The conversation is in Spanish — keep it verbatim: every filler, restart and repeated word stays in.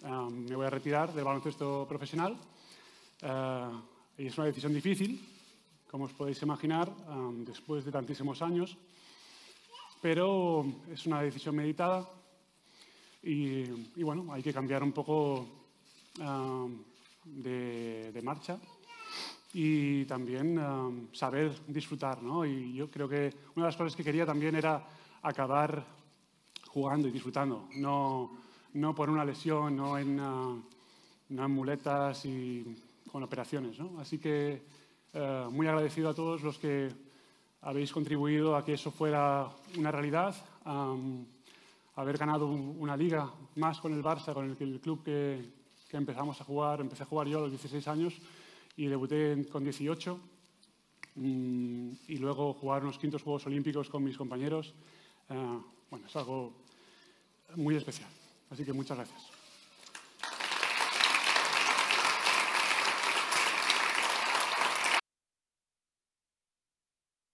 uh, me voy a retirar del baloncesto profesional. Uh, y es una decisión difícil, como os podéis imaginar, um, después de tantísimos años, pero es una decisión meditada y, y bueno, hay que cambiar un poco uh, de, de marcha y también um, saber disfrutar, ¿no? Y yo creo que una de las cosas que quería también era acabar jugando y disfrutando, no, no por una lesión, no en, uh, no en muletas y con operaciones, ¿no? Así que uh, muy agradecido a todos los que habéis contribuido a que eso fuera una realidad, um, haber ganado una liga más con el Barça, con el, el club que, que empezamos a jugar. Empecé a jugar yo a los dieciséis años y debuté con dieciocho, um, y luego jugar unos quintos Juegos Olímpicos con mis compañeros. Uh, bueno, es algo muy especial. Así que muchas gracias.